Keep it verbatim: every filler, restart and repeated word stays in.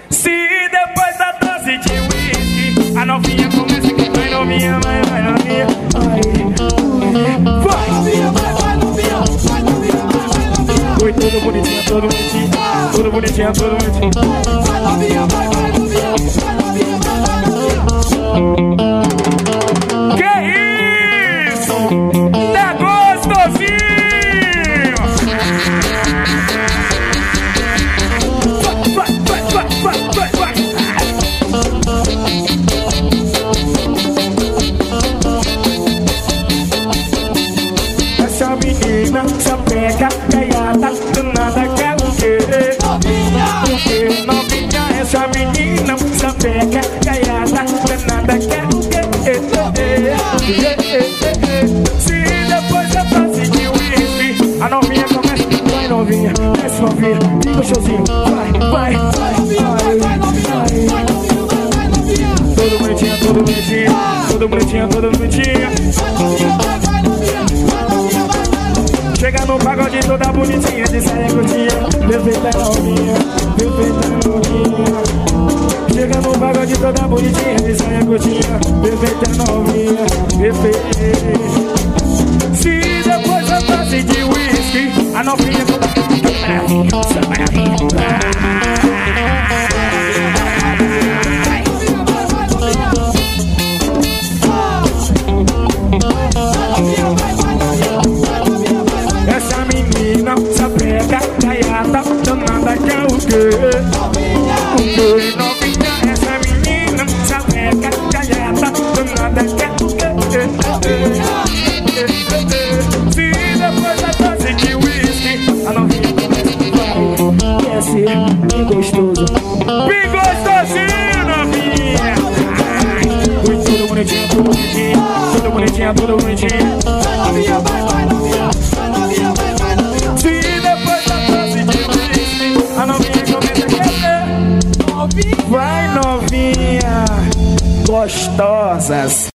Se depois da dose de whisky a novinha começa que vai novinha, vai, vai novinha. Vai novinha, vai, vai novinha, vai novinha, vai, vai novinha. Oi, tudo bonitinho, tudo bonitinho, tudo bonitinho, tudo bonitinho. Vai novinha, vai, vai novinha, vai novinha, vai, vai novinha. Que isso? Tá gostosinho? Vai, vai, vai, vai, vai, vai. Essa menina sapeca, gaiata, danada, quer o quê? Novinha! O quê? Novinha, essa menina sapeca, gaiata, danada, quer o quê? Se depois da fase de whisky a novinha começa, vai novinha, desce novinha, fica o showzinho, vai, vai, vai novinha, vai, vai novinha, vai novinha, vai novinha. Tudo bonitinho, tudo bonitinho, tudo bonitinho, tudo bonitinho. Vai novinha, vai, vai novinha, vai novinha, vai, vai novinha. Chega no pagode toda bonitinha, de saia curtinha, perfeita novinha, perfeita novinha. Chega no pagode toda bonitinha, de saia curtinha, perfeita novinha, perfeita. Se depois da taça de whisky a novinha toda maravilha, maravilha. Essa menina sapeca, gaiata, danada, quer o quê? Novinha, o quê? Novinha, essa menina sapeca, gaiata, danada, quer o quê? Se depois da taça de whisky a novinha começa, vai, desce, bem gostoso, bem gostosinho, novinha. Oi, tudo bonitinho, tudo bonitinho, tudo bonitinho, tudo bonitinho. Vai novinha, vai, vai novinha, vai novinha, vai, vai novinha. Se depois da taça de whisky a novinha começa a querer, vai novinha, gostosas.